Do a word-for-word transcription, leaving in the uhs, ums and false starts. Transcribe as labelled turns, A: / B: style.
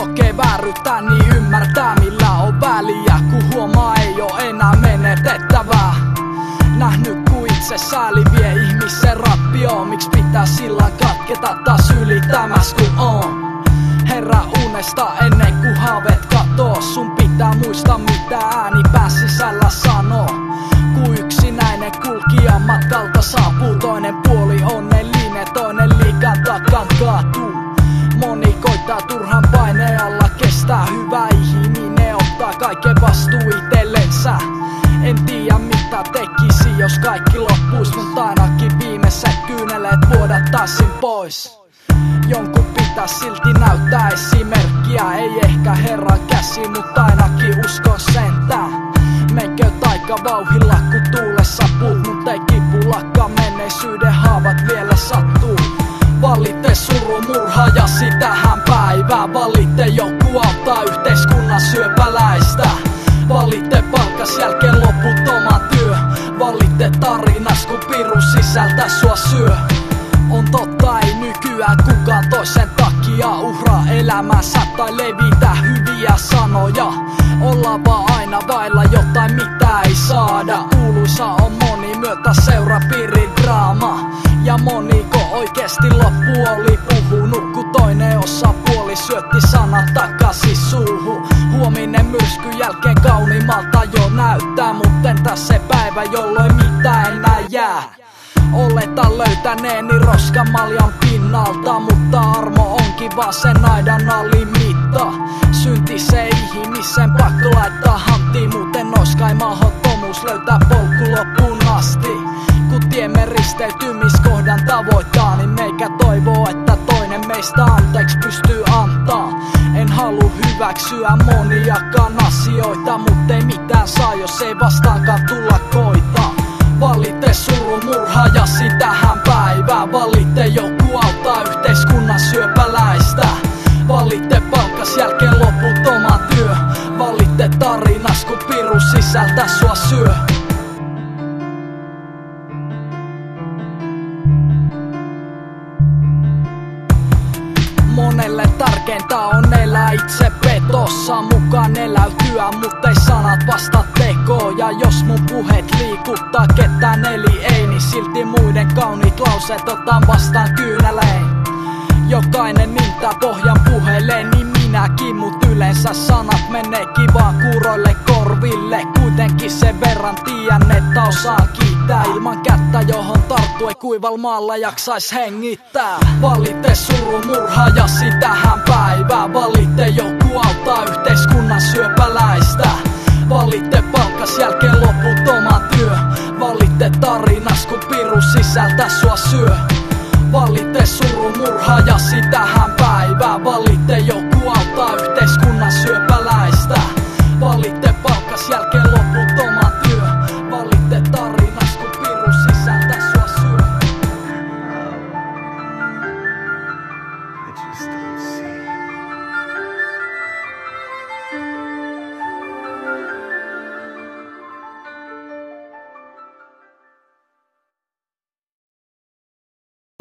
A: kokee vääryyttä, niin ymmärtää millä on väliä, kun huomaa ei oo enää menetettävää. Nähnyt ku itse sääli vie ihmisen rappioon, miks pitää sillä katketa taas ylittämäs kun on. Herää unesta ennen kuin haaveet katoo, sun pitää muistaa mitä ääni pää sisällä sanoo. Ku yksinäinen kulkija matkalta saapuu, toinen puoli onnellinen, toinen liikan takan kaatuu. Moni koittaa turhan paineen alla kestää, hyvä ihminen ottaa kaiken vastuu itsellensä. En tiedä mitä tekisi jos kaikki loppuis, mut ainakin viimeiset kyyneleet vuodattaisin pois. Jonkun pitää silti näyttää esimerkkiä, ei ehkä herran käsi, mutta ainakin uskon sentään. Menkö taikavauhilla kun tuulessa puut, mut ei kipulakka menneisyyden haavat vielä sattuu. Valitte suru, murha ja sitähän päivää. Valitte joku auttaa yhteiskunnan syöpäläistä. Valitte palkas jälkeen loputoma työ. Valitte tarinas kun piru sisältä sua syö. On totta ei nykyään kukaan toisen takia uhraa elämänsä tai levitä hyviä sanoja. Ollaan vaan aina vailla jotain mitä ei saada. Kuuluisa on moni myötä seurapiirin draama. Ja moniko oikeesti loppu oli puhunut, kun toinen osapuoli syötti sanat takaisin suuhun. Huominen myrskyn jälkeen kauniimmalta jo näyttää, mut entäs se päivä jolloin mitä enää jää. Oletan löytäneeni roskamaljan pinnalta, mutta armo onkin vaan sen aidan alimitta. Synti se ihmisen pakko laittaa hanttiin, muuten ois kai mahdottomuus löytää polku loppuun asti. Kun tiemme risteytymiskohdan tavoittaa, niin meikä toivoo, että toinen meistä anteeksi pystyy antaa. En halua hyväksyä moniakaan asioita, mut ei mitään saa, jos ei vastaankaan tulla koita. Valitte suru, murha ja sitähän päivää. Valitte joku auttaa yhteiskunnan syöpäläistä. Valitte palkas jälkeen loputoma työ. Valitte tarinas kun piru sisältä sua syö. Monelle tärkeintä on elää itse petossa, mukaan eläytyä, mut ei sanat vasta tekoon. Ja jos mun puheet liikuttaa ketään eli ei, niin silti muiden kauniit lauseet otan vastaan kyynelein. Jokainen niitä pohjan puhelee, niin minäkin, mut yleensä sanat menee kivaan kuuroille korville. Kuitenkin sen verran tiedän, että osaan kiittää. Ilman kättä johon tarttu ei kuival maalla jaksais hengittää. Valitte suru, murha ja sitä